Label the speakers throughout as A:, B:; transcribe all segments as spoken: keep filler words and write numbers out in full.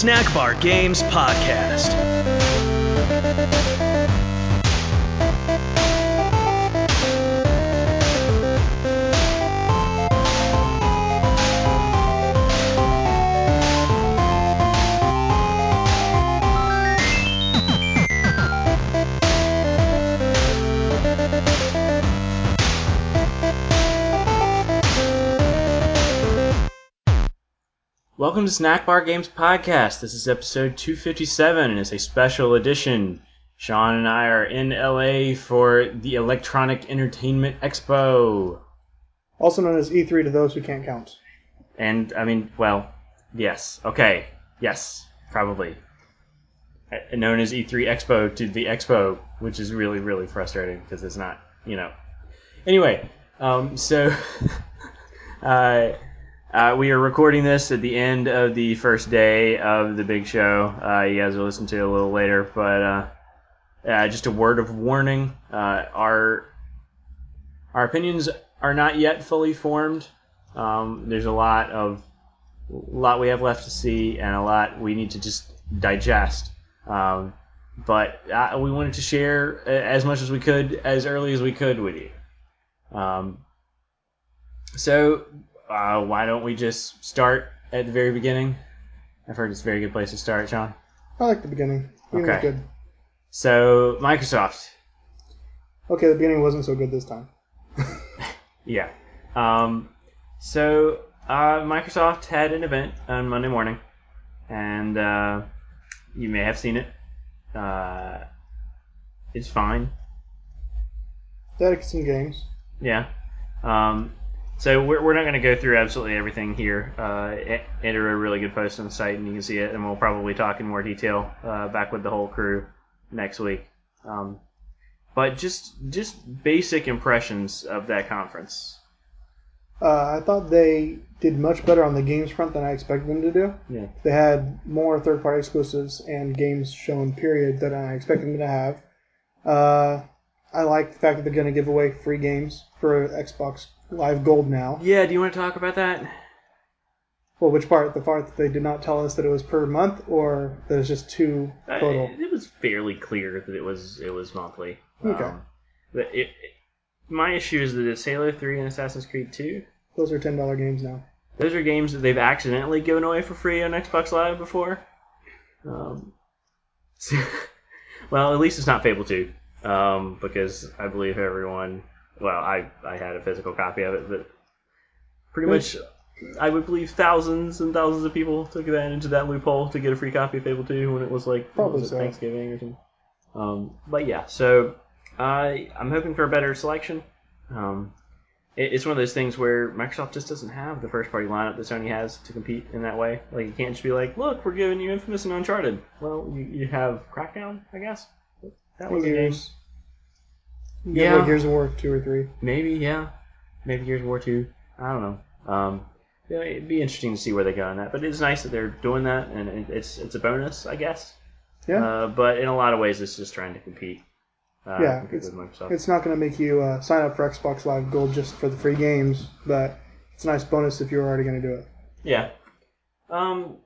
A: Snack Bar Games Podcast. Welcome to Snack Bar Games Podcast. This is episode two fifty-seven, and it's a special edition. Sean and I are in L A for the Electronic Entertainment Expo.
B: Also known as E three to those who can't count.
A: And, I mean, well, yes. Okay. Yes, probably. Uh, Known as E three Expo to the Expo, which is really, really frustrating because it's not, you know. Anyway, um, so... uh... Uh, we are recording this at the end of the first day of the big show. Uh, you guys will listen to it a little later, but uh, uh, just a word of warning: uh, our our opinions are not yet fully formed. Um, there's a lot of a lot we have left to see, and a lot we need to just digest. Um, but uh, we wanted to share as much as we could, as early as we could, with you. Um, so. Uh, why don't we just start at the very beginning? I've heard it's a very good place to start, Sean.
B: I like the beginning. The beginning
A: Okay.
B: was good.
A: So, Microsoft.
B: Okay, the beginning wasn't so good this time.
A: Yeah. Um, so, uh, Microsoft had an event on Monday morning, and uh, you may have seen it. Uh, it's fine.
B: They had some games.
A: Yeah. Um, so we're, we're not going to go through absolutely everything here. Uh, enter a really good post on the site and you can see it, and we'll probably talk in more detail uh, back with the whole crew next week. Um, but just just basic impressions of that conference.
B: Uh, I thought they did much better on the games front than I expected them to do.
A: Yeah.
B: They had more third-party exclusives and games shown, period, than I expected them to have. Uh, I like the fact that they're going to give away free games for Xbox Live Gold now.
A: Yeah, do you want to talk about that?
B: Well, which part? The part that they did not tell us that it was per month, or that it's just two total?
A: Uh, it was fairly clear that it was it was monthly.
B: Okay.
A: Um, but it, it, my issue is that it's Halo three and Assassin's Creed two.
B: Those are ten dollars games now.
A: Those are games that they've accidentally given away for free on Xbox Live before. Um, so, well, at least it's not Fable two, um, because I believe everyone... Well, I, I had a physical copy of it, but pretty much I would believe thousands and thousands of people took that into that loophole to get a free copy of Fable two when it was like
B: Probably
A: was it,
B: so.
A: Thanksgiving or something. Um, but yeah, so I I'm hoping for a better selection. Um, it, it's one of those things where Microsoft just doesn't have the first party lineup that Sony has to compete in that way. Like you can't just be like, look, we're giving you Infamous and Uncharted. Well, you, you have Crackdown, I guess. That was a game.
B: Yeah,
A: Yeah.
B: like Gears of War two or three.
A: Maybe, yeah. Maybe Gears of War two. I don't know. Um, yeah, it'd be interesting to see where they go on that. But it's nice that they're doing that, and it- it's it's a bonus, I guess.
B: Yeah.
A: Uh, but in a lot of ways, it's just trying to compete. Uh,
B: yeah,
A: compete
B: it's,
A: with Microsoft.
B: it's not going to make you uh, sign up for Xbox Live Gold just for the free games, but it's a nice bonus if you're already going to do it.
A: Yeah. Um.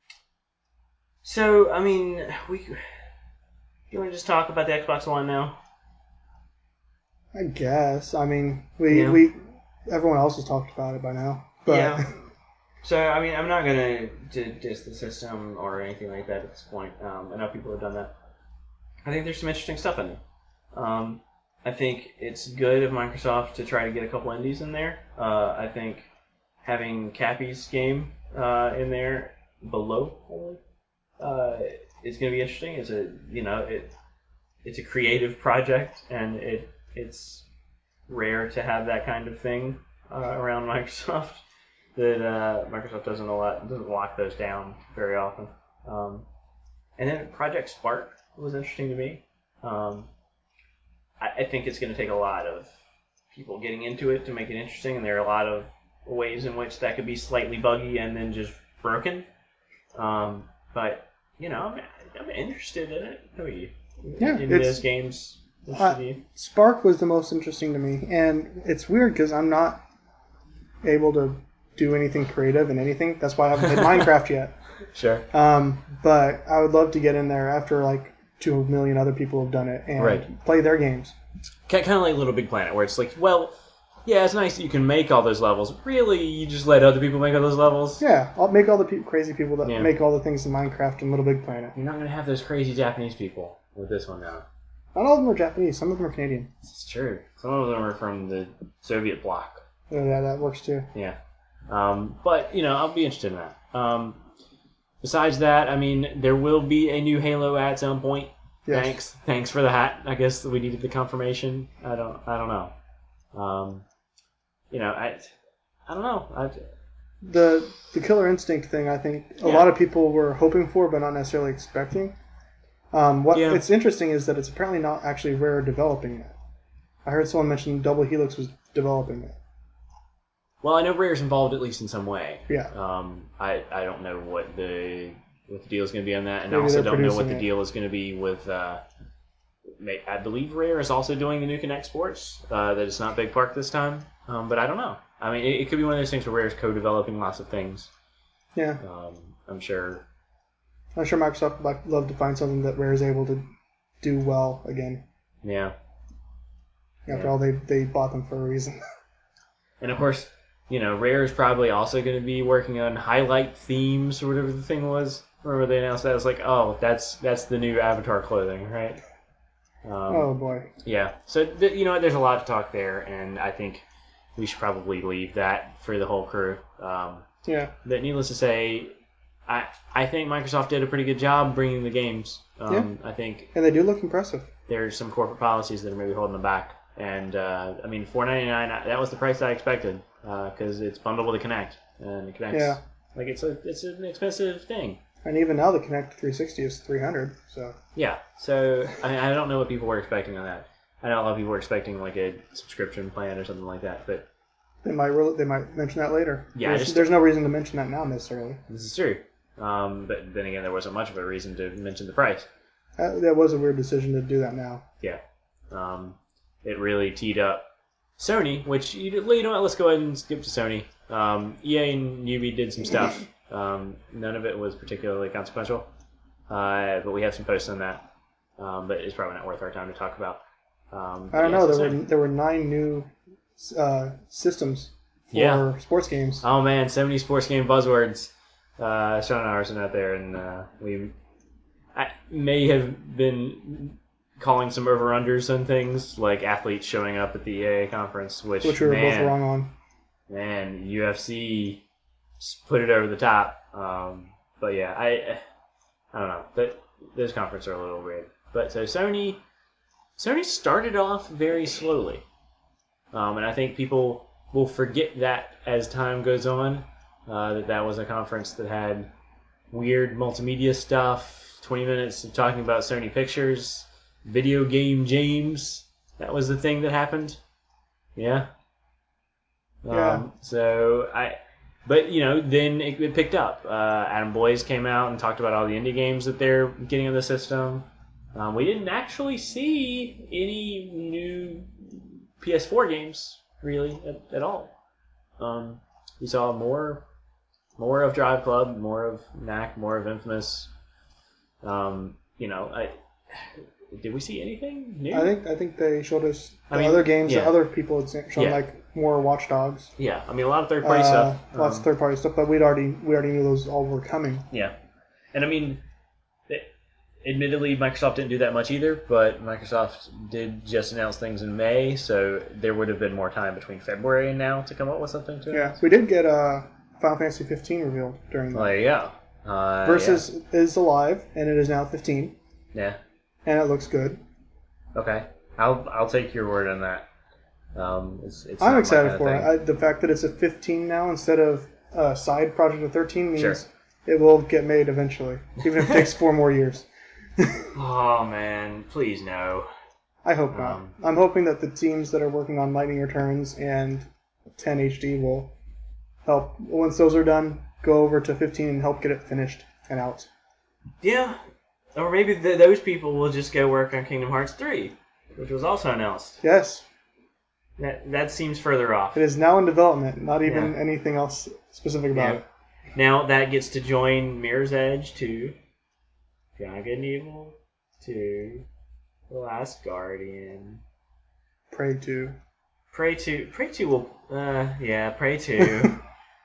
A: So, I mean, we... You want to just talk about the Xbox One now?
B: I guess. I mean, we
A: Yeah.
B: we everyone else has talked about it by now. But
A: Yeah. So, I mean, I'm not going to diss the system or anything like that at this point. Um, I know people have done that. I think there's some interesting stuff in it. Um, I think it's good of Microsoft to try to get a couple indies in there. Uh, I think having Cappy's game uh, in there below, I believe, uh, is going to be interesting. It's a you know it it's a creative project, and it it's rare to have that kind of thing uh, around Microsoft. That uh, Microsoft doesn't a lot doesn't lock those down very often. Um, and then Project Spark was interesting to me. Um, I, I think it's going to take a lot of people getting into it to make it interesting, and there are a lot of ways in which that could be slightly buggy and then just broken. Um, but you know, I'm, I'm interested in it. How are you?
B: Yeah,
A: in
B: it's-
A: those games.
B: Uh, Spark was the most interesting to me, and it's weird because I'm not able to do anything creative in anything. That's why I haven't played Minecraft yet.
A: Sure.
B: Um, but I would love to get in there after like two million other people have done it and
A: Right.
B: play their games.
A: Kind of like Little Big Planet, where it's like, well, yeah, it's nice that you can make all those levels. Really, you just let other people make all those levels?
B: Yeah, I'll make all the pe- crazy people that
A: Yeah.
B: make all the things in Minecraft and Little Big Planet.
A: You're not going to have those crazy Japanese people with this one now.
B: Not all of them are Japanese. Some of them are Canadian.
A: It's true. Some of them are from the Soviet bloc.
B: Oh, yeah, that works too.
A: Yeah. Um, but, you know, I'll be interested in that. Um, besides that, I mean, there will be a new Halo at some point.
B: Yes.
A: Thanks. Thanks for the hat. I guess we needed the confirmation. I don't I don't know. Um, you know, I I don't know. I,
B: The the Killer Instinct thing, I think a
A: Yeah.
B: lot of people were hoping for, but not necessarily expecting. Um, what
A: Yeah.
B: it's interesting is that it's apparently not actually Rare developing it. I heard someone mention Double Helix was developing it.
A: well, I know Rare's involved at least in some way.
B: Yeah.
A: Um, I I don't know what the what the deal is going to be on that, and I
B: Maybe
A: also
B: they're
A: don't know what
B: producing
A: the
B: it.
A: deal is going to be with. Uh, may- I believe Rare is also doing the new Kinect Sports. Uh, that it's not Big Park this time, um, but I don't know. I mean, it, it could be one of those things where Rare is co-developing lots of things.
B: Yeah.
A: Um, I'm sure.
B: I'm sure Microsoft would like, love to find something that Rare is able to do well again.
A: Yeah.
B: After
A: Yeah.
B: all, they they bought them for a reason.
A: And of course, you know, Rare is probably also going to be working on highlight themes or whatever the thing was. Remember they announced that? It was like, oh, that's that's the new Avatar clothing, right? Um,
B: Oh boy.
A: Yeah. So, th- you know what, there's a lot to talk there, and I think we should probably leave that for the whole crew. Um,
B: Yeah.
A: but needless to say, I I think Microsoft did a pretty good job bringing the games. Um, I think
B: And they do look impressive.
A: there's some corporate policies that are maybe holding them back. And, uh, I mean, four ninety-nine, that was the price I expected, because it's bundled with a Kinect. And it connects.
B: Yeah.
A: Like, it's a it's an expensive thing.
B: And even now the Kinect three sixty is three hundred. So
A: Yeah. So, I mean, I don't know what people were expecting on that. I know a lot of people were expecting, like, a subscription plan or something like that, but
B: they might re- they might mention that later.
A: Yeah, I
B: There's,
A: just-
B: there's no reason to mention that now necessarily.
A: this is true. Um, but then again, there wasn't much of a reason to mention the price.
B: That, that was a weird decision to do that now.
A: Yeah. Um, it really teed up Sony, which, you you know what, let's go ahead and skip to Sony. Um, E A and Ubi did some stuff. Um, none of it was particularly consequential, uh, but we have some posts on that. Um, but it's probably not worth our time to talk about. Um,
B: I don't
A: yeah,
B: know.
A: so
B: There were
A: Sony.
B: there were nine new uh, systems for
A: Yeah.
B: sports games.
A: Oh man, so many sports game buzzwords. Uh, Sean and I were sitting out there, and uh, we I may have been calling some over-unders on things, like athletes showing up at the E A conference, which,
B: Which we were
A: man,
B: both wrong on.
A: man, U F C put it over the top. Um, but yeah, I I don't know. But those conferences are a little weird. But so Sony, Sony started off very slowly, um, and I think people will forget that as time goes on. Uh, that that was a conference that had weird multimedia stuff, twenty minutes of talking about Sony Pictures, video game James. That was the thing that happened. Yeah.
B: Yeah.
A: Um, so I, but you know, then it, it picked up. Uh, Adam Boyes came out and talked about all the indie games that they're getting in the system. Um, we didn't actually see any new P S four games really at, at all. Um, we saw more, more of Drive Club, more of Knack, more of Infamous. Um, you know, I did we see anything new?
B: I think I think they showed us the
A: I mean,
B: other games
A: yeah.
B: that other people had shown,
A: Yeah.
B: like more Watch Dogs.
A: Yeah, I mean a lot of third party
B: Uh,
A: stuff.
B: Lots
A: Um,
B: of third party stuff, but we'd already we already knew those all were coming.
A: Yeah, and I mean, it, admittedly, Microsoft didn't do that much either, but Microsoft did just announce things in May, so there would have been more time between February and now to come up with something to
B: Yeah,
A: announce.
B: we did get uh, Final Fantasy fifteen revealed during
A: Well,
B: that.
A: there you go. Uh,
B: Versus is alive, and it is now fifteen,
A: Yeah.
B: and it looks good.
A: yeah. Okay. I'll I'll take your word on that. Um, it's, it's
B: I'm
A: not my
B: excited
A: kind
B: for
A: of
B: it. I, the fact that it's a fifteen now instead of a side project of thirteen means
A: Sure.
B: it will get made eventually, even if it takes four more years.
A: Oh man, please no.
B: I hope not.
A: Um,
B: I'm hoping that the teams that are working on Lightning Returns and ten H D will help, once those are done, go over to fifteen and help get it finished and out.
A: Yeah. Or maybe th- those people will just go work on Kingdom Hearts three, which was also announced.
B: Yes,
A: That that seems further off.
B: it is now in development, not even
A: Yeah.
B: anything else specific about
A: Yeah.
B: it.
A: Now that gets to join Mirror's Edge two, Beyond Good and Evil two, The Last Guardian,
B: Prey two.
A: Prey two. Prey two will. Uh, yeah, Prey two.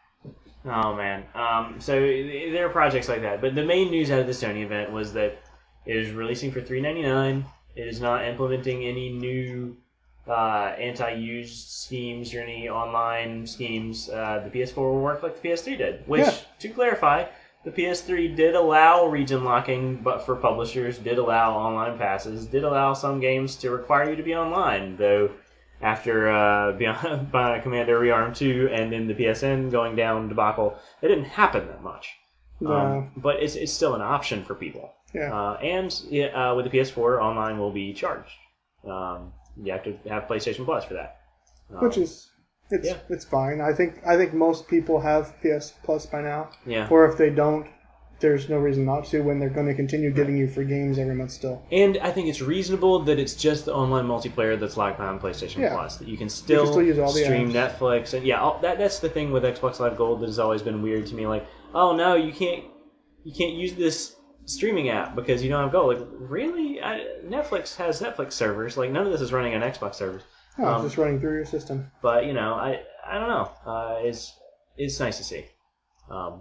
A: Oh man. Um, so there are projects like that, but the main news out of the Sony event was that it is releasing for three ninety-nine. It is not implementing any new uh, anti-used schemes or any online schemes. Uh, the P S four will work like the P S three did. Which,
B: Yeah.
A: to clarify, the P S three did allow region locking, but for publishers, did allow online passes, did allow some games to require you to be online, though. After uh, Beyond by Commander Rearm two and then the P S N going down debacle, it didn't happen that much.
B: No.
A: Um, but it's it's still an option for people.
B: Yeah.
A: Uh, and uh, with the P S four, online will be charged. Um, you have to have PlayStation Plus for that. Um,
B: Which is it's
A: yeah.
B: it's fine. I think I think most people have P S Plus by now.
A: Yeah.
B: Or if they don't, there's no reason not to when they're going to continue giving you free games every month still.
A: And I think it's reasonable that it's just the online multiplayer that's locked behind PlayStation
B: Yeah.
A: Plus. That you can still,
B: You can still use all the
A: stream
B: apps.
A: Netflix. And yeah, all, that that's the thing with Xbox Live Gold that has always been weird to me. Like, oh no, you can't you can't use this streaming app because you don't have Gold. Like, really? I, Netflix has Netflix servers. Like, none of this is running on Xbox servers.
B: Oh,
A: Um,
B: it's just running through your system.
A: But you know, I I don't know. Uh, it's it's nice to see. Um,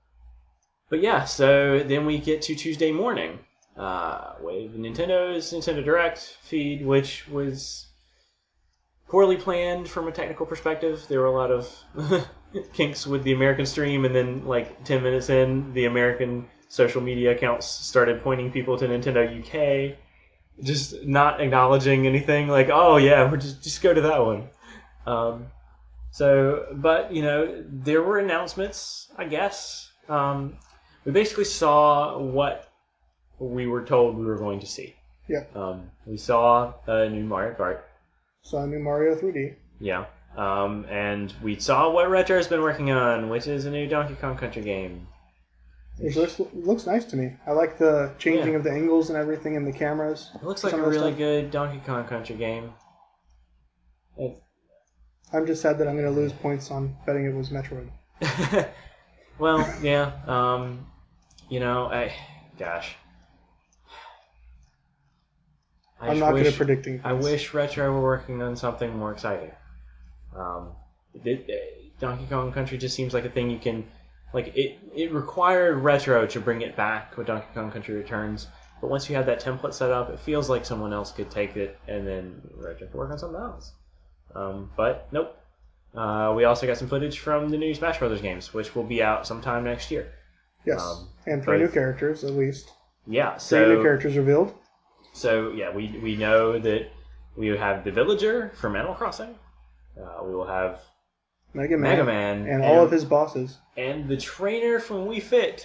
A: but yeah, so then we get to Tuesday morning uh, with Nintendo's Nintendo Direct feed, which was poorly planned from a technical perspective. There were a lot of kinks with the American stream, and then like ten minutes in, the American social media accounts started pointing people to Nintendo U K. Just not acknowledging anything, like, oh yeah, we're just just go to that one. Um, so, but you know, there were announcements, I guess. Um, we basically saw what we were told we were going to see.
B: Yeah.
A: Um, we saw a new Mario Kart.
B: Saw a new Mario three D.
A: Yeah. Um, and we saw what Retro's been working on, which is a new Donkey Kong Country game.
B: It looks, it looks nice to me. I like the changing
A: Yeah.
B: of the angles and everything and the cameras.
A: It looks like
B: Some
A: a
B: of the
A: really
B: stuff.
A: good Donkey Kong Country game. It,
B: I'm just sad that I'm going to lose points on betting it was Metroid.
A: well, yeah. Um, you know, I, gosh. I
B: I'm
A: just
B: not good
A: wish-
B: at predicting things.
A: I wish Retro were working on something more exciting. Um, it, it, Donkey Kong Country just seems like a thing you can, like it. It required Retro to bring it back with Donkey Kong Country Returns, but once you have that template set up, it feels like someone else could take it and then Retro could work on something else. Um, but nope. Uh, we also got some footage from the new Smash Brothers games, which will be out sometime next year.
B: Yes.
A: Um,
B: and three
A: but-
B: new characters, at least.
A: Yeah.
B: Three
A: So
B: new characters revealed.
A: So yeah, we we know that we have the villager from Animal Crossing. Uh, we will have
B: Mega Man.
A: Mega Man
B: And all of his bosses.
A: and the trainer from Wii Fit.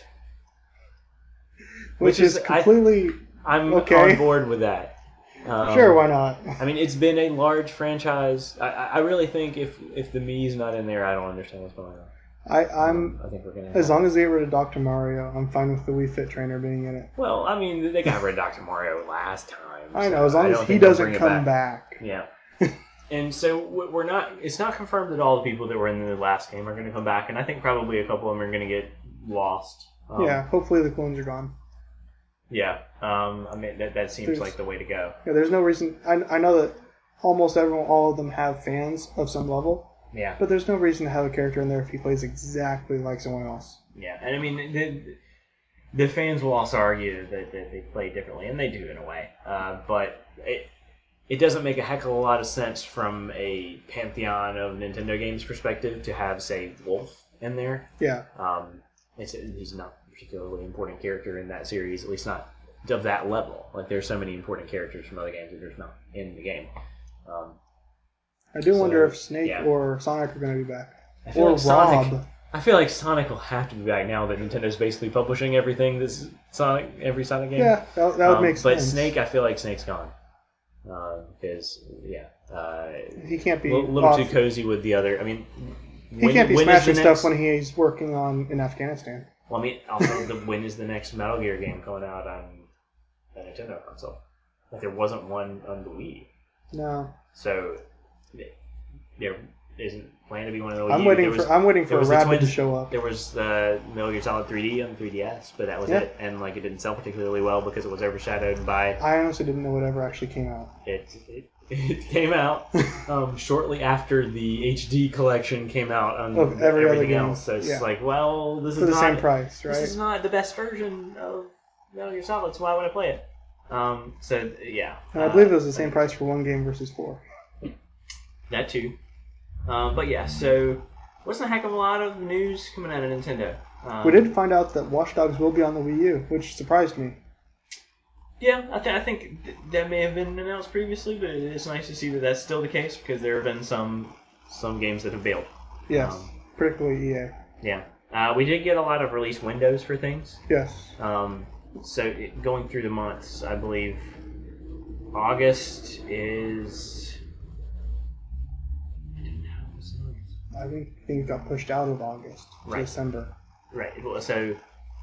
B: Which,
A: Which
B: is,
A: is- I-
B: completely...
A: I'm
B: Okay.
A: on board with that. Um,
B: sure, why not?
A: I mean, it's been a large franchise. I, I I really think if if the Mii's not in there, I don't understand what's going on.
B: I, I'm...
A: Um, I think we're gonna.
B: As
A: Have,
B: long as they get rid of Doctor Mario, I'm fine with the Wii Fit trainer being in it.
A: well, I mean, they got rid of Doctor Mario last time.
B: I
A: so
B: know, as long
A: I
B: as
A: don't
B: he
A: think they'll
B: doesn't
A: bring it
B: come back.
A: Yeah. And so we're not. It's not confirmed that all the people that were in the last game are going to come back, and I think probably a couple of them are going to get lost. Um,
B: Yeah, hopefully the clones are gone.
A: Yeah. Um, I mean, that that seems
B: There's-
A: like the way to go.
B: Yeah, there's no reason... I, I know that almost everyone, all of them have fans of some level,
A: Yeah.
B: but there's no reason to have a character in there if he plays exactly like someone else.
A: Yeah. And I mean, the the fans will also argue that, that they play differently, and they do in a way. Uh, but it it doesn't make a heck of a lot of sense from a pantheon of Nintendo games perspective to have, say, Wolf in there.
B: Yeah.
A: Um, it's, he's not a particularly important character in that series, at least not of that level. Like, there's so many important characters from other games that there's not in the game. Um,
B: I do
A: So,
B: wonder if Snake
A: yeah.
B: or Sonic are going to be back.
A: I feel
B: Or
A: like Sonic.
B: Rob.
A: I feel like Sonic will have to be back now that Nintendo's basically publishing everything this Sonic, every Sonic game.
B: Yeah, that, that would
A: Um,
B: make
A: but
B: sense.
A: Snake, I feel like Snake's gone because yeah, uh,
B: He can't
A: a
B: be
A: little, little
B: off-
A: too cozy with the other. I mean,
B: He
A: when,
B: can't be
A: when is the
B: smashing
A: next,
B: stuff when he's working on in Afghanistan.
A: Well, I mean, also, the, when is the next Metal Gear game coming out on a Nintendo console? Like, there wasn't one on the Wii.
B: No.
A: So, there, isn't planned to be one of the Wii
B: I'm
A: U.
B: waiting
A: There was-
B: for I'm waiting
A: there
B: for a
A: was the
B: rabbit to
A: twins-
B: show up.
A: There was the Metal Gear Solid three D on the three D S, but that was
B: Yeah.
A: it. And like it didn't sell particularly well because it was overshadowed by
B: I honestly didn't know whatever actually came out.
A: it. It, it came out um, shortly after the H D collection came out on
B: Of every other
A: everything
B: game.
A: else. So it's
B: Yeah.
A: like, well, this
B: For
A: is
B: the
A: not
B: same price,
A: this
B: right?
A: is not the best version of Metal Gear Solid, so why would I play it? Um, so yeah,
B: And I
A: uh,
B: believe it was the same price for one game versus four.
A: that too. Um, but yeah, so wasn't a heck of a lot of news coming out of Nintendo. Um,
B: We did find out that Watch Dogs will be on the Wii U, which surprised me.
A: Yeah, I, th- I think th- that may have been announced previously, but it's nice to see that that's still the case because there have been some some games that have bailed.
B: Yes,
A: Um,
B: particularly E A.
A: Yeah, uh, we did get a lot of release windows for things.
B: Yes.
A: Um, so it, going through the months, I believe August is. I don't know. What's the month?
B: I think things got pushed out of August to
A: Right.
B: December.
A: Right. Well, so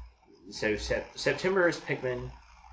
A: so sep- September is Pikmin.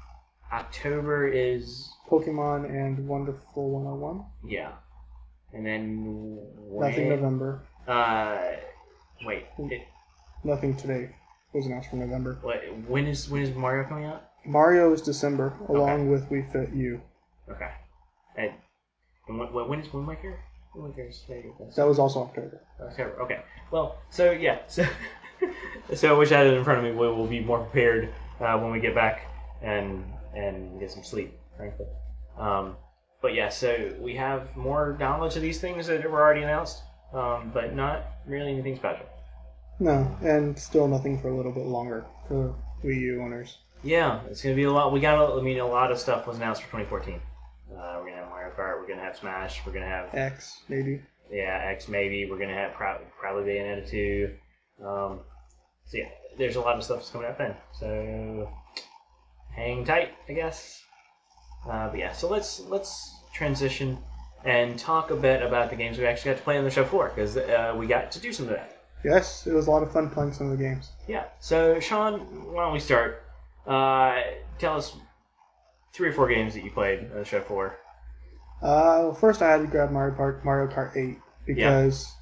A: October is
B: Pokemon and Wonderful one oh one.
A: yeah, and then when,
B: Nothing November.
A: Uh, wait. It,
B: Nothing today was announced for November.
A: what? When is when is Mario coming out?
B: Mario is December, along
A: Okay.
B: with Wii Fit U.
A: Okay. And, and when, when is Wind Waker? Wind Waker's today.
B: That was also October.
A: October. Okay. Well, so yeah, so so I wish I had it in front of me. We will be more prepared uh, when we get back and and get some sleep, frankly. Um, but yeah, so we have more downloads of these things that were already announced, um, but not really anything special.
B: No, and still nothing for a little bit longer for Wii U owners.
A: Yeah, it's gonna be a lot. We got. A, I mean, a lot of stuff was announced for twenty fourteen. Uh, we're gonna have Mario Kart. We're gonna have Smash. We're gonna have
B: X, maybe.
A: yeah X maybe. We're gonna have pro- probably Bayonetta two. Um, so yeah, there's a lot of stuff that's coming out then. So hang tight, I guess. Uh, but yeah, so let's let's transition and talk a bit about the games we actually got to play on the show floor because uh, we got to do some of that.
B: Yes, it was a lot of fun playing some of the games.
A: Yeah. So Sean, why don't we start? Uh, tell us three or four games that you played on the show floor.
B: Uh, well, first I had to grab Mario Kart, Mario Kart eight because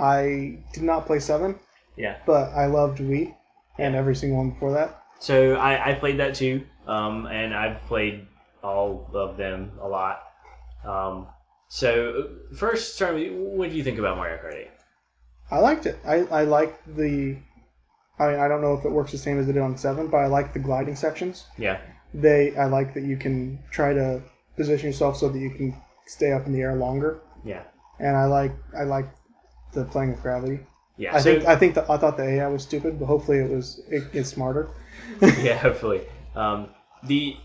B: I did not play seven,
A: Yeah.
B: but I loved Wii and
A: Yeah.
B: every single one before that.
A: So I, I played that too, um, and I've played all of them a lot. Um, so first, start with, what do you think about Mario Kart eight?
B: I liked it. I, I liked the... I mean, I don't know if it works the same as it did on seven, but I like the gliding sections.
A: Yeah.
B: They, I like that you can try to position yourself so that you can stay up in the air longer.
A: Yeah.
B: And I like I like the playing with gravity.
A: Yeah.
B: I
A: so,
B: think I think that I thought the A I was stupid, but hopefully it was it, it's smarter.
A: yeah, hopefully. Um, the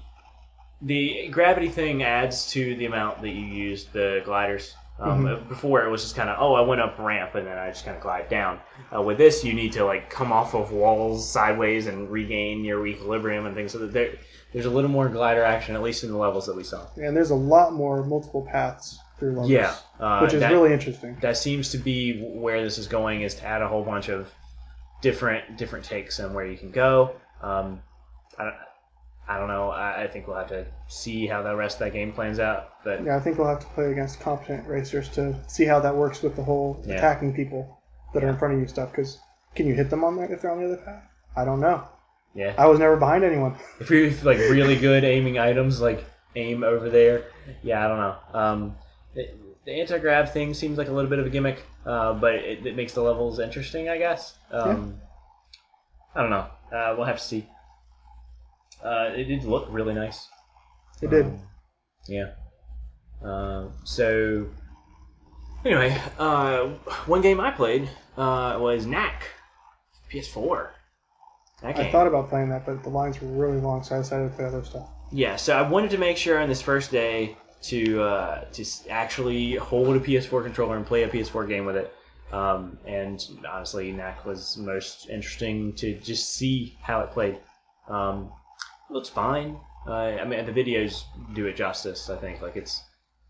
A: the gravity thing adds to the amount that you use the gliders. Um,
B: Mhm.
A: Before it was just kind of, oh, I went up ramp and then I just kind of glide down. Uh, with this, you need to like come off of walls sideways and regain your equilibrium and things. So that there, there's a little more glider action, at least in the levels that we saw.
B: And there's a lot more multiple paths through levels.
A: Yeah, uh,
B: which is
A: that-
B: really interesting.
A: That seems to be where this is going, is to add a whole bunch of different different takes on where you can go. Um, I don't, I don't know. I, I think we'll have to see how the rest of that game plans out. But
B: Yeah, I think we'll have to play against competent racers to see how that works with the whole
A: Yeah.
B: attacking people that are
A: Yeah.
B: in front of you stuff. Because can you hit them on there if they're on the other path? I don't know.
A: yeah,
B: I was never behind anyone.
A: if you're like really good aiming items, like aim over there. Yeah, I don't know. Um, the, the anti-grav thing seems like a little bit of a gimmick, uh, but it, it makes the levels interesting, I guess. Um, I don't know. Uh, we'll have to see. Uh, it did look really nice.
B: It did.
A: Um, yeah. Uh, so, anyway, uh, one game I played uh, was Knack, P S four. That game.
B: I thought about playing that, but the lines were really long, so I decided to play other stuff.
A: Yeah, so I wanted to make sure on this first day to uh, to s- actually hold a P S four controller and play a P S four game with it. Um, and honestly, Knack was most interesting to just see how it played. Um, it looks fine. Uh, I mean, the videos do it justice, I think. Like it's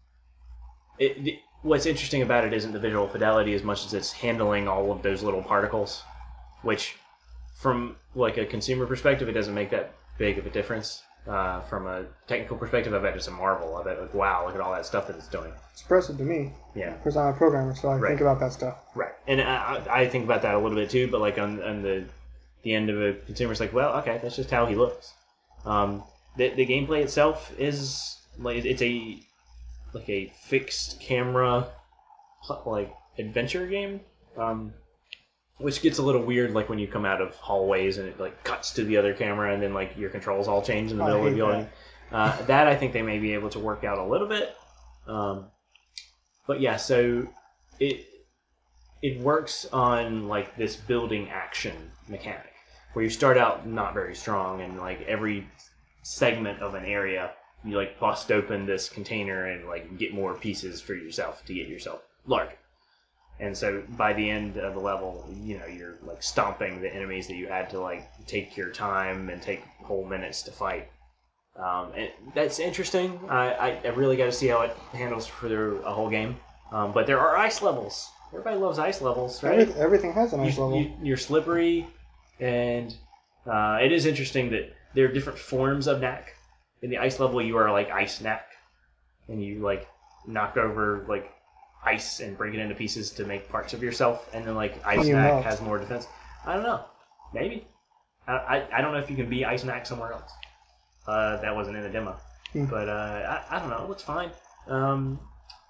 A: it, the, what's interesting about it isn't the visual fidelity as much as it's handling all of those little particles, which from like a consumer perspective, it doesn't make that big of a difference. Uh, from a technical perspective, I bet it's a marvel. I bet, like, wow, look at all that stuff that it's doing.
B: It's impressive to me.
A: Yeah.
B: Because I'm a programmer, so I
A: Right.
B: think about that stuff.
A: Right. And I, I think about that a little bit too, but like on, on the the end of a consumer, it's like, well, okay, that's just how he looks. Um, the the gameplay itself is like it's a like a fixed camera like adventure game. Um, Which gets a little weird, like when you come out of hallways and it like cuts to the other camera, and then like your controls all change in the
B: I
A: middle of the
B: hate
A: building. Uh, that I think they may be able to work out a little bit. Um, but yeah, so it it works on like this building action mechanic, where you start out not very strong, and like every segment of an area, you like bust open this container and like get more pieces for yourself to get yourself larger. And so by the end of the level, you know, you're like stomping the enemies that you had to like take your time and take whole minutes to fight. Um, and that's interesting. I, I, I really got to see how it handles for a whole game. Um, but there are ice levels. Everybody loves ice levels, right?
B: Every, everything has an ice
A: you,
B: level.
A: You, you're slippery, and uh, it is interesting that there are different forms of knack. In the ice level, you are like ice knack, and you like knock over like ice and break it into pieces to make parts of yourself, and then like Ice
B: You
A: Knack
B: melt.
A: has more defense. I don't know. Maybe. I, I, I don't know if you can be Ice Knack somewhere else. Uh, that wasn't in the demo.
B: Hmm.
A: But uh, I, I don't know. It looks fine. Um,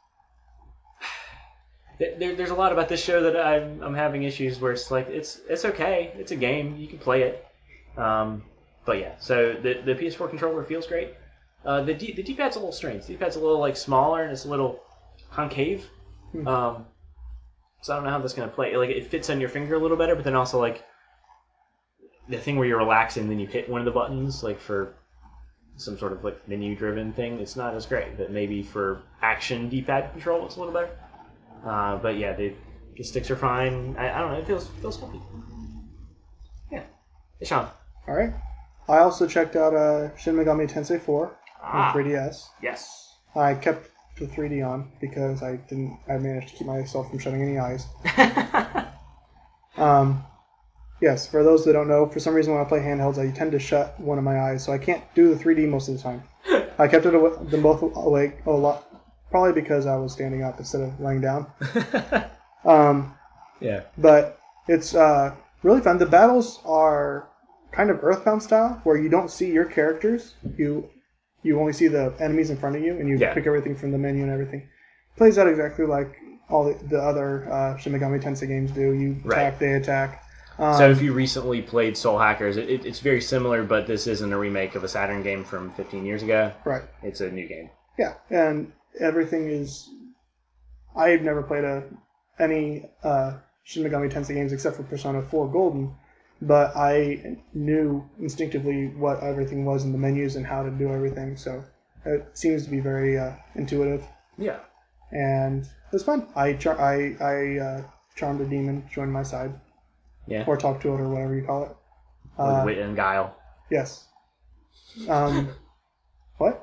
A: there, there's a lot about this show that I'm, I'm having issues where it's like, it's it's okay. It's a game. You can play it. Um, but yeah, so the, the P S four controller feels great. Uh, the, D, the D-pad's a little strange. The D-pad's a little like smaller, and it's a little concave.
B: Hmm.
A: Um, so I don't know how that's going to play. Like, it fits on your finger a little better, but then also, like, the thing where you're relaxing and then you hit one of the buttons, like, for some sort of, like, menu-driven thing, it's not as great. But maybe for action D-pad control, it's a little better. Uh, but, yeah, the, the sticks are fine. I, I don't know. It feels feels healthy. Yeah. Hey, Sean.
B: All right. I also checked out uh, Shin Megami Tensei four
A: Ah.
B: on three D S.
A: Yes.
B: I kept the three D on because I didn't. I managed to keep myself from shutting any eyes. Um, yes, for those that don't know, for some reason when I play handhelds, I tend to shut one of my eyes, so I can't do the three D most of the time. I kept it aw- them both awake a lot, probably because I was standing up instead of laying down. Um,
A: yeah.
B: but it's uh, really fun. The battles are kind of Earthbound style, where you don't see your characters. You you only see the enemies in front of you, and you
A: Yeah.
B: pick everything from the menu and everything. Plays out exactly like all the, the other uh, Shin Megami Tensei games do. You attack,
A: Right.
B: they attack. Um,
A: So if you recently played Soul Hackers, it, it, it's very similar, but this isn't a remake of a Saturn game from fifteen years ago.
B: right,
A: It's a new game.
B: yeah, and everything is. I've never played a any uh, Shin Megami Tensei games except for Persona four Golden, but I knew instinctively what everything was in the menus and how to do everything. So it seems to be very uh, intuitive,
A: Yeah.
B: and it was fun. I char- I I uh, charmed a demon, joined my side,
A: Yeah.
B: or talked to it, or whatever you call it.
A: With
B: Uh,
A: Wit and Guile.
B: yes. Um, what?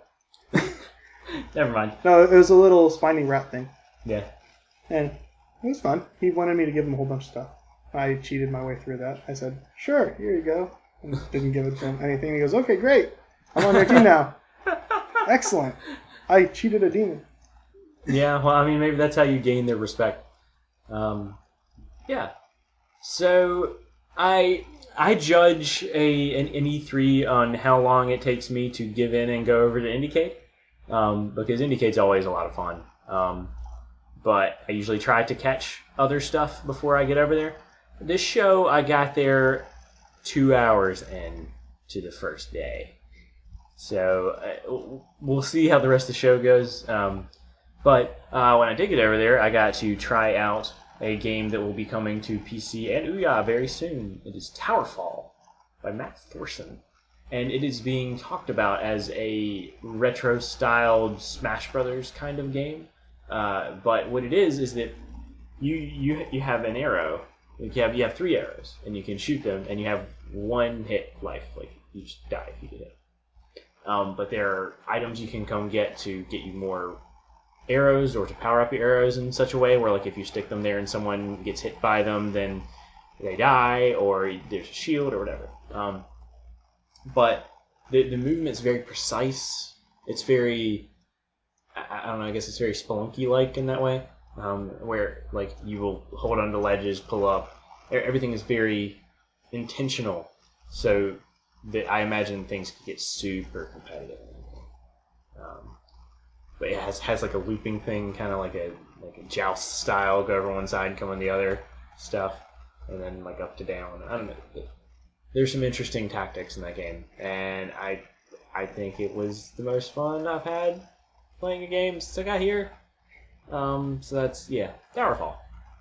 A: Never mind.
B: No, it was a little spiny rat thing.
A: Yeah.
B: And it was fun. He wanted me to give him a whole bunch of stuff. I cheated my way through that. I said, sure, here you go. And didn't give it to him anything. He goes, okay, great. I'm on your team now. Excellent. I cheated a demon.
A: Yeah, well, I mean, maybe that's how you gain their respect. Um, yeah. So, I I judge a an, an E three on how long it takes me to give in and go over to Indiecade, um, because Indiecade's always a lot of fun. Um, but I usually try to catch other stuff before I get over there. This show, I got there two hours in to the first day. So uh, we'll see how the rest of the show goes. Um, but uh, when I did get over there, I got to try out a game that will be coming to P C and Ouya very soon. It is Towerfall by Matt Thorson. And it is being talked about as a retro-styled Smash Brothers kind of game. Uh, but what it is is that you you you have an arrow. Like you have you have three arrows, and you can shoot them, and you have one hit life. Like you just die if you get hit. Um, but there are items you can come get to get you more arrows, or to power up your arrows in such a way where, like, if you stick them there and someone gets hit by them, then they die, or there's a shield or whatever. Um, but the the movement's very precise. It's very, I, I don't know. I guess it's very Spelunky like in that way, um, where like you will hold onto ledges, pull up. Everything is very intentional. So that I imagine things could get super competitive. Um, but it has has like a looping thing, kind of like a like a joust style, go over one side and come on the other stuff, and then like up to down. I don't know. There's some interesting tactics in that game, and I I think it was the most fun I've had playing a game since I got here. Um, so that's yeah, Towerfall.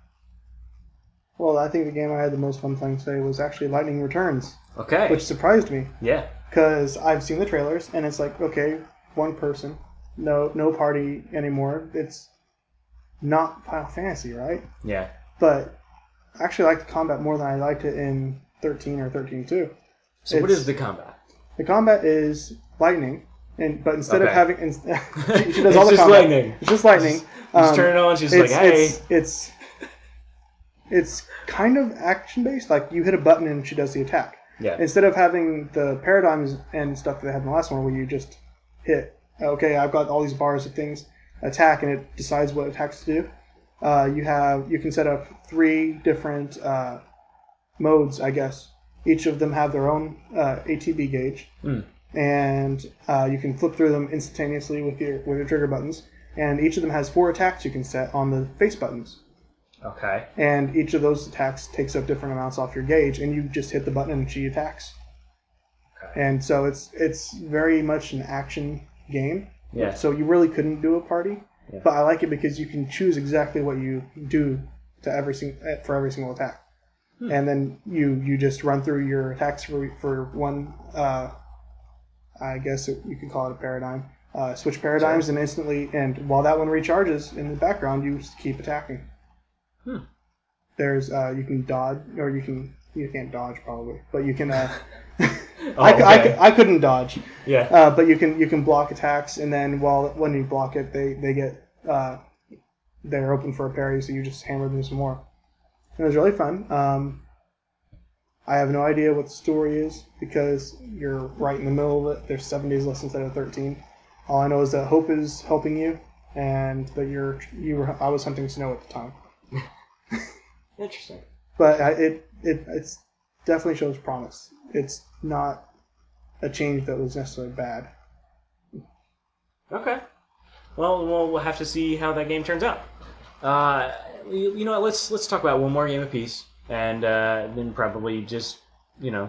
B: Well, I think the game I had the most fun playing today was actually Lightning Returns.
A: Okay.
B: Which surprised me.
A: Yeah.
B: Because I've seen the trailers, and it's like, okay, one person, no no party anymore. It's not Final Fantasy, right?
A: Yeah.
B: But I actually like the combat more than I liked it in thirteen or thirteen two.
A: So
B: it's,
A: what is the combat?
B: The combat is lightning, and but instead
A: okay.
B: of having, in, she, she does
A: it's
B: all the
A: just
B: combat.
A: lightning.
B: It's just lightning.
A: Just, um, just turn it on. She's like, hey.
B: It's it's it's kind of action based. Like you hit a button and she does the attack.
A: Yeah.
B: Instead of having the paradigms and stuff that they had in the last one, where you just hit, okay, I've got all these bars of things, attack, and it decides what attacks to do. Uh, you have you can set up three different uh, modes, I guess. Each of them have their own uh, A T B gauge,
A: mm.
B: and uh, you can flip through them instantaneously with your with your trigger buttons. And each of them has four attacks you can set on the face buttons.
A: Okay.
B: And each of those attacks takes up different amounts off your gauge, and you just hit the button and she attacks. Okay. And so it's it's very much an action game.
A: Yeah.
B: So you really couldn't do a party, yeah. But I like it because you can choose exactly what you do to every sing- for every single attack, hmm. and then you, you just run through your attacks for for one. Uh, I guess it, you could call it a paradigm. Uh, switch paradigms, sure. And instantly, and while that one recharges in the background, you just keep attacking.
A: Hmm.
B: There's uh, you can dodge, or you can you can't dodge probably, but you can. Uh,
A: oh,
B: I,
A: okay.
B: I, I couldn't dodge.
A: Yeah.
B: Uh, but you can you can block attacks, and then while when you block it, they they get uh, they're open for a parry, so you just hammer them some more. It was really fun. Um, I have no idea what the story is because you're right in the middle of it. There's seven days less instead of thirteen. All I know is that Hope is helping you, and that you're you were I was hunting snow at the time.
A: Interesting.
B: But I, it it it's definitely shows promise. It's not a change that was necessarily bad.
A: Okay. Well, well, we'll have to see how that game turns out. Uh, you, you know what? Let's let's talk about one more game apiece, and uh, then probably just you know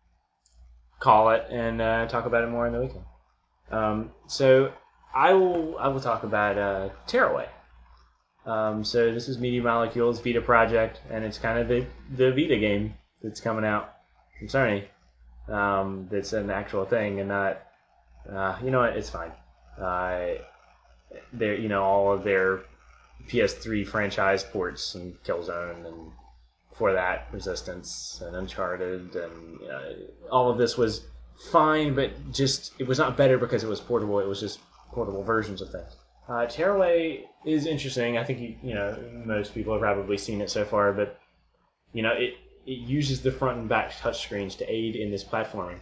A: call it and uh, talk about it more in the weekend. Um, so I will I will talk about uh, Tearaway. Um, so this is Media Molecule's Vita project, and it's kind of the, the Vita game that's coming out from Sony. Um, that's an actual thing, and not. Uh, you know what? It's fine. Uh, they're you know all of their P S three franchise ports and Killzone, and before that Resistance and Uncharted, and uh, all of this was fine, but just it was not better because it was portable. It was just portable versions of things. Uh, Tearaway is interesting. I think you, you know most people have probably seen it so far, but you know it, it uses the front and back touchscreens to aid in this platforming.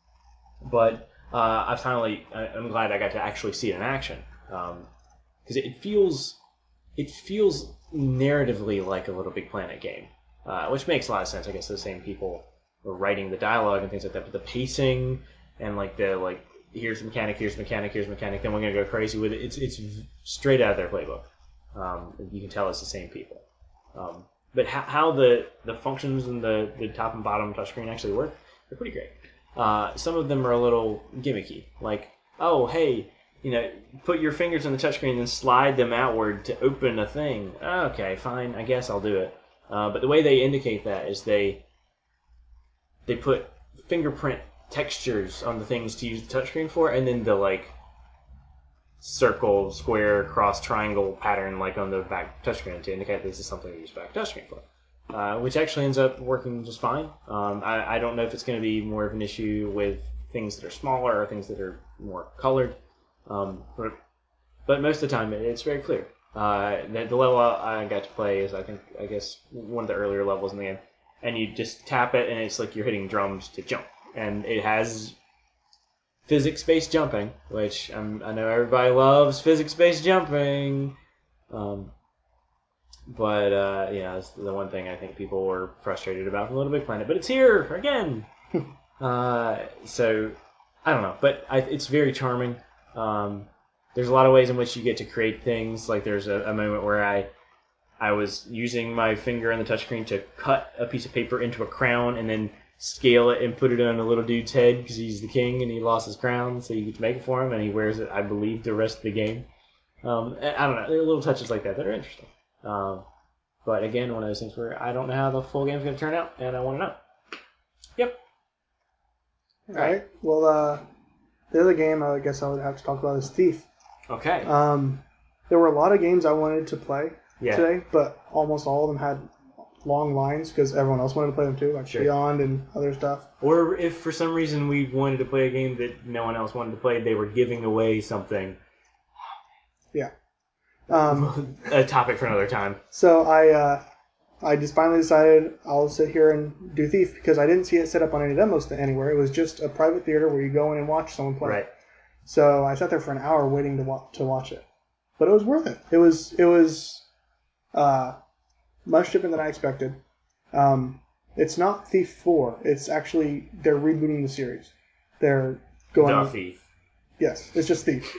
A: But uh, I finally, I'm glad I got to actually see it in action because um, it feels it feels narratively like a Little Big Planet game, uh, which makes a lot of sense. I guess the same people were writing the dialogue and things like that, but the pacing and like the like. Here's the mechanic, here's the mechanic, here's the mechanic, then we're going to go crazy with it. It's it's straight out of their playbook. Um, you can tell it's the same people. Um, but how, how the, the functions and the, the top and bottom touchscreen actually work, they're pretty great. Uh, some of them are a little gimmicky. Like, oh, hey, you know, put your fingers on the touchscreen and then slide them outward to open a thing. Okay, fine, I guess I'll do it. Uh, but the way they indicate that is they they put fingerprint textures on the things to use the touchscreen for, and then the like circle, square, cross, triangle pattern like on the back touchscreen to indicate this is something to use back touchscreen for, uh, which actually ends up working just fine. Um, I, I don't know if it's going to be more of an issue with things that are smaller or things that are more colored, um, but, but most of the time it, it's very clear. Uh, the, the level I got to play is I think I guess one of the earlier levels in the game, and you just tap it and it's like you're hitting drums to jump. And it has physics-based jumping, which I'm, I know everybody loves physics-based jumping. Um, but, uh, yeah, that's the one thing I think people were frustrated about from Little Big Planet. But it's here again! uh, so, I don't know. But I, it's very charming. Um, there's a lot of ways in which you get to create things. Like there's a, a moment where I I was using my finger on the touchscreen to cut a piece of paper into a crown and then scale it and put it on a little dude's head because he's the king and he lost his crown, so you get to make it for him, and he wears it, I believe, the rest of the game. Um, I don't know. There are little touches like that that are interesting. Um, but again, one of those things where I don't know how the full game's going to turn out, and I want to know. Yep.
B: All right. Well, uh, the other game I guess I would have to talk about is Thief.
A: Okay.
B: Um, there were a lot of games I wanted to play
A: yeah.
B: today, but almost all of them had long lines because everyone else wanted to play them too, like
A: sure.
B: Beyond and other stuff.
A: Or if for some reason we wanted to play a game that no one else wanted to play, they were giving away something.
B: Yeah. Um,
A: a topic for another time.
B: So I uh, I just finally decided I'll sit here and do Thief because I didn't see it set up on any demos anywhere. It was just a private theater where you go in and watch someone play.
A: Right.
B: So I sat there for an hour waiting to wa- to watch it, but it was worth it. It was it was uh, much different than I expected. Um, it's not Thief four. It's actually they're rebooting the series. They're going.
A: The Thief.
B: Yes, it's just Thief.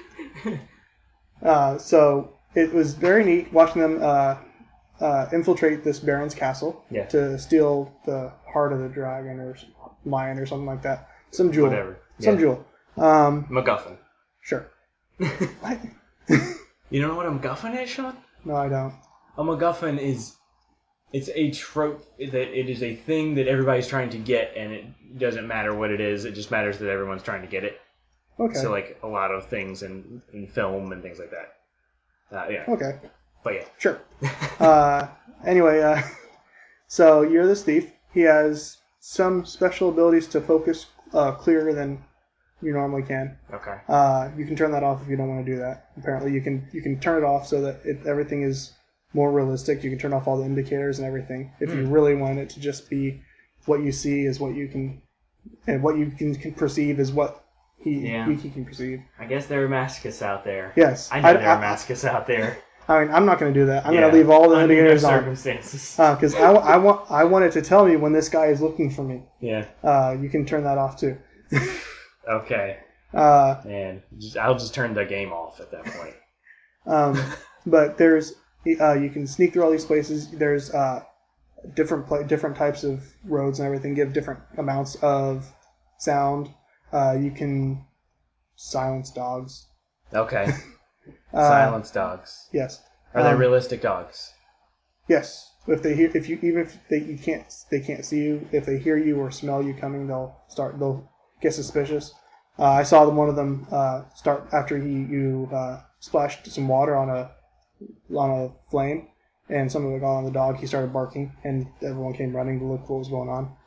B: uh, so it was very neat watching them uh, uh, infiltrate this Baron's castle
A: yeah.
B: to steal the heart of the dragon or lion or something like that. Some jewel.
A: Whatever.
B: Some
A: yeah.
B: jewel. Um,
A: MacGuffin.
B: Sure. What?
A: You don't know what a MacGuffin is, Sean?
B: No, I don't.
A: A MacGuffin is it's a trope that it is a thing that everybody's trying to get, and it doesn't matter what it is. It just matters that everyone's trying to get it.
B: Okay.
A: So like a lot of things in, in film and things like that. Uh, yeah.
B: Okay.
A: But yeah.
B: Sure. uh, anyway, uh, so you're this thief. He has some special abilities to focus uh, clearer than you normally can.
A: Okay.
B: Uh, you can turn that off if you don't want to do that. Apparently, you can you can turn it off so that it, everything is more realistic. You can turn off all the indicators and everything. If mm. you really want it to just be what you see is what you can, and what you can, can perceive is what he
A: yeah.
B: he, he can perceive.
A: I guess there are masochists out there.
B: Yes.
A: I know
B: I,
A: there are
B: I,
A: masochists out there.
B: I mean, I'm not going to do that. I'm
A: yeah.
B: going to leave all the
A: Under
B: indicators
A: no
B: on.
A: circumstances.
B: Because uh, I, I, want, I want it to tell me when this guy is looking for me.
A: Yeah.
B: Uh, you can turn that off too.
A: Okay.
B: Uh,
A: Man, just, I'll just turn the game off at that point.
B: um, but there's uh, you can sneak through all these places. There's uh, different pla- different types of roads and everything give different amounts of sound. Uh, you can silence dogs.
A: Okay.
B: uh,
A: silence dogs.
B: Yes.
A: Are they
B: um,
A: realistic dogs?
B: Yes. If they hear, if you even if they you can't they can't see you, if they hear you or smell you coming, they'll start they'll get suspicious. Uh, I saw them, one of them uh, start after he you uh, splashed some water on a on a flame, and some of it got on the dog. He started barking, and everyone came running to look what was going on.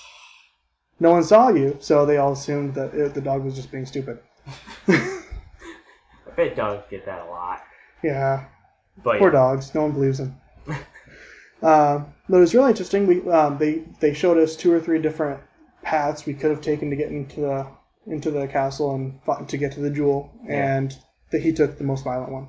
B: No one saw you, so they all assumed that it, the dog was just being stupid.
A: I bet dogs get that a lot.
B: Yeah,
A: but
B: poor
A: yeah.
B: dogs. No one believes them. uh, but it was really interesting. We um, they they showed us two or three different paths we could have taken to get into the into the castle and fought to get to the jewel,
A: yeah.
B: and the, he took the most violent one.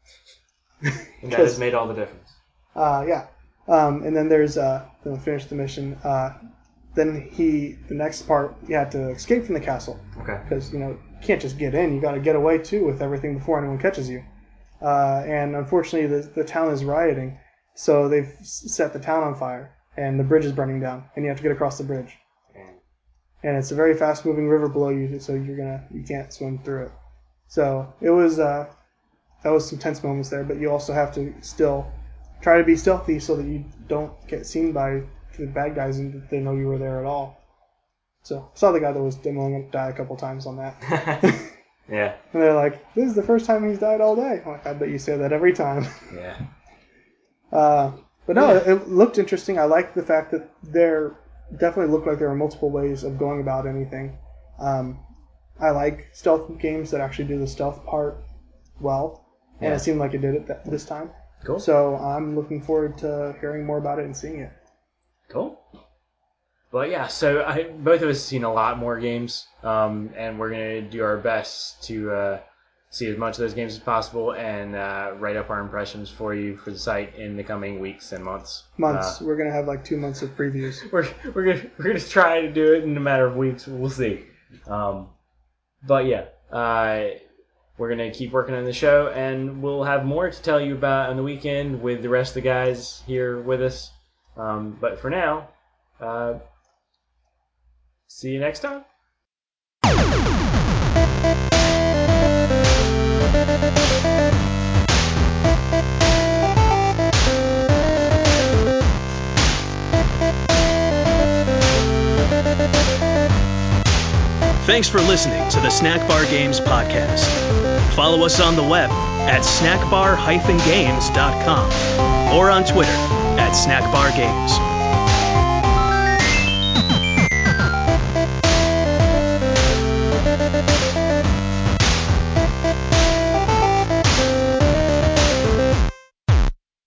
A: And that has made all the difference.
B: Uh, yeah. Um, and then there's uh, then we finished the mission. Uh, then he the next part you had to escape from the castle.
A: Okay.
B: Because you know you can't just get in. You got to get away too with everything before anyone catches you. Uh, and unfortunately, the the town is rioting, so they've set the town on fire, and the bridge is burning down, and you have to get across the bridge. And it's a very fast-moving river below you, so you're gonna you can't swim through it. So it was uh, that was some tense moments there, but you also have to still try to be stealthy so that you don't get seen by the bad guys and that they know you were there at all. So I saw the guy that was demoing it die a couple times on that.
A: Yeah.
B: And they're like, "This is the first time he's died all day." I'm like, I bet you say that every time.
A: Yeah.
B: Uh, but no,
A: yeah.
B: it, it looked interesting. I liked the fact that they're definitely looked like there are multiple ways of going about anything. Um, I like stealth games that actually do the stealth part well, and
A: yeah.
B: it seemed like it did it th- this time.
A: Cool.
B: So I'm looking forward to hearing more about it and seeing it.
A: Cool.
C: but yeah, so I, both of us have seen a lot more games, um, and we're going to do our best to uh, see as much of those games as possible and uh, write up our impressions for you for the site in the coming weeks and months.
B: Months.
C: Uh,
B: we're gonna have like two months of previews.
C: we're we're gonna we're gonna try to do it in a matter of weeks. We'll see. Um, but yeah, uh, we're gonna keep working on the show, and we'll have more to tell you about on the weekend with the rest of the guys here with us. Um, but for now, uh, see you next time.
D: Thanks for listening to the Snack Bar Games podcast. Follow us on the web at snack bar dash games dot com or on Twitter at snack bar games.